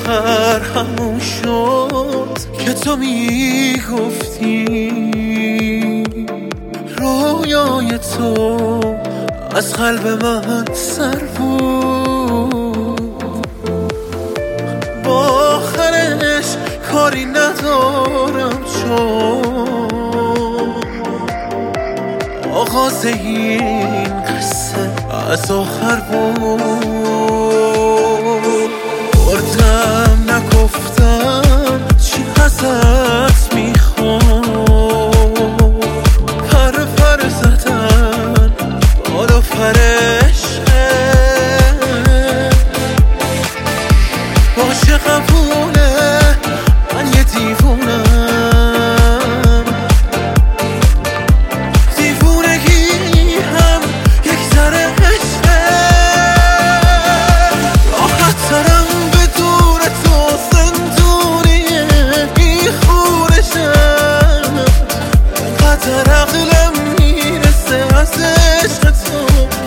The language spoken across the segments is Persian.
آخر همون شد که تو میگفتی رویای تو از قلب من سر بود. با آخرش کاری ندارم چون آغاز این قصه از آخر بود. بردم نگفتم چی ازت میخوام، پر زدن بالا فرشته باشه قبوله، من یه دیوونم، دیوونگی هم یک ذره عشقه. راحت ترم بدون تو زندونیه این خونشم، قدر عقلم میرسه از عشق تو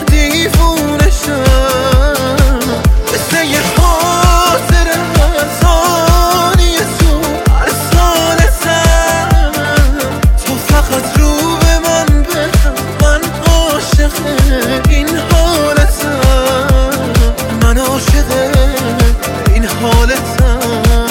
دیوونشم. مثل یه خاطر از آنی تو هر سالتم، تو فقط رو به من بخم، من عاشق این حالتم، من عاشق این حالتم.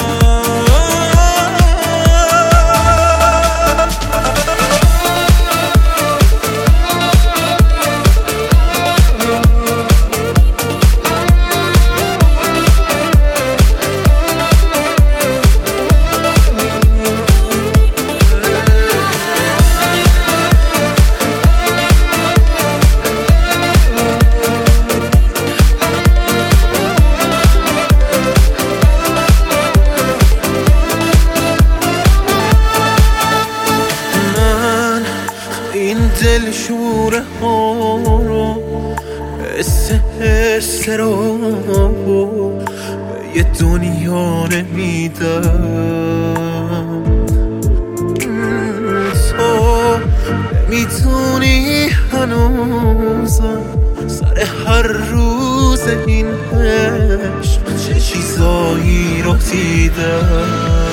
این دل شوره ها رو حس رو به یه دنیا نمیدم. تو نمیدونی هنوزم سر هر روز این عشق چه چیزایی رو دیدم.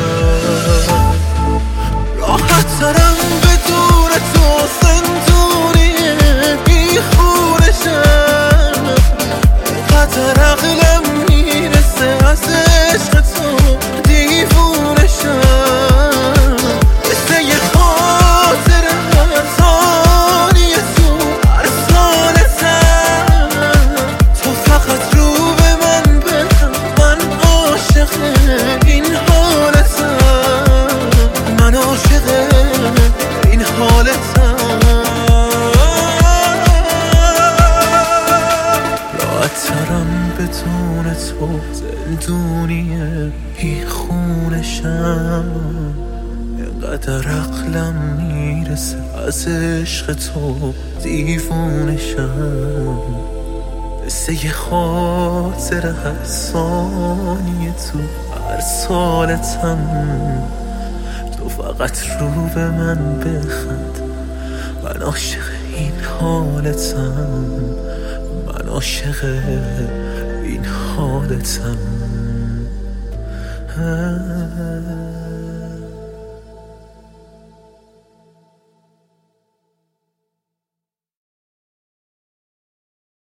راحت ترم بدون تو زندونیه این خونشم، قدر عقلم میرسه از عشق تو دیوونشم. مثل یه خاطر از آنی تو هر سالتم، تو فقط رو به من بخم، من عاشق این حالتم، من عاشق این حالتم. راحت ترم بدون تو زندونیه این خونشم، اینقدر عقلم میرسه از عشق تو دیوونشم. مثل یه خاطر هر ثانیه تو هر سالتم، تو فقط رو به من بخند، من عاشق این حالتم، من عاشق این حالتم.